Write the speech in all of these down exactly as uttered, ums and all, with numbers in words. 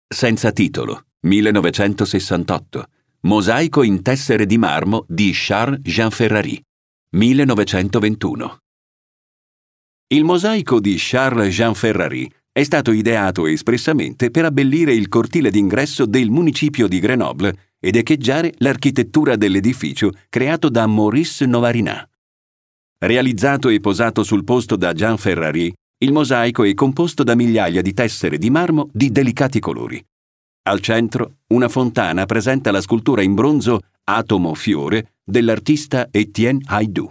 Senza titolo, millenovecentosessantotto. Mosaico in tessere di marmo di Charles Jean Ferrari, millenovecentoventuno. Il mosaico di Charles Jean Ferrari è stato ideato espressamente per abbellire il cortile d'ingresso del municipio di Grenoble ed echeggiare l'architettura dell'edificio creato da Maurice Novarina. Realizzato e posato sul posto da Jean Ferrari, il mosaico è composto da migliaia di tessere di marmo di delicati colori. Al centro, una fontana presenta la scultura in bronzo Atomo Fiore dell'artista Étienne Haydou.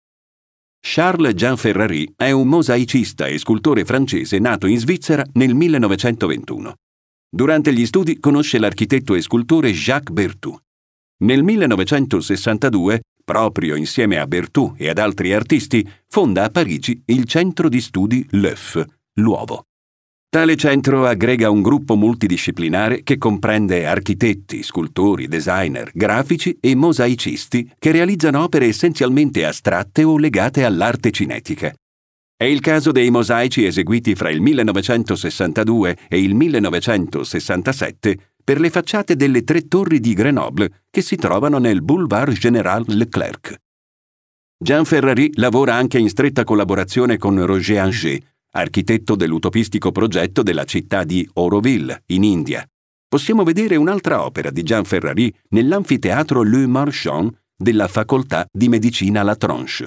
Charles Jean Ferrari è un mosaicista e scultore francese nato in Svizzera nel millenovecentoventuno. Durante gli studi conosce l'architetto e scultore Jacques Berthoud. Nel millenovecentosessantadue, proprio insieme a Berthoud e ad altri artisti, fonda a Parigi il centro di studi L'Œuf, l'uovo. Tale centro aggrega un gruppo multidisciplinare che comprende architetti, scultori, designer, grafici e mosaicisti che realizzano opere essenzialmente astratte o legate all'arte cinetica. È il caso dei mosaici eseguiti fra il millenovecentosessantadue e il millenovecentosessantasette per le facciate delle tre torri di Grenoble che si trovano nel Boulevard Général Leclerc. Jean Ferrari lavora anche in stretta collaborazione con Roger Anger, architetto dell'utopistico progetto della città di Auroville, in India. Possiamo vedere un'altra opera di Jean Ferrari nell'anfiteatro Le Marchand della Facoltà di Medicina La Tronche.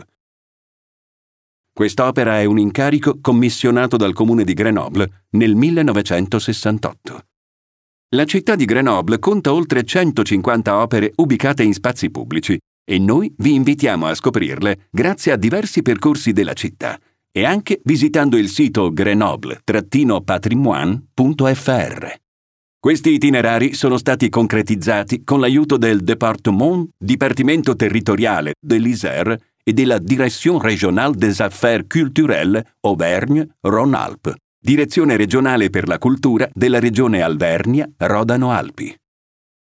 Quest'opera è un incarico commissionato dal comune di Grenoble nel millenovecentosessantotto. La città di Grenoble conta oltre centocinquanta opere ubicate in spazi pubblici e noi vi invitiamo a scoprirle grazie a diversi percorsi della città e anche visitando il sito grenoble patrimoine punto f r. Questi itinerari sono stati concretizzati con l'aiuto del Département, Dipartimento Territoriale dell'Isère e della Direction Régionale des Affaires Culturelles Auvergne-Rhône-Alpes, Direzione regionale per la cultura della regione Alvernia-Rodano Alpi.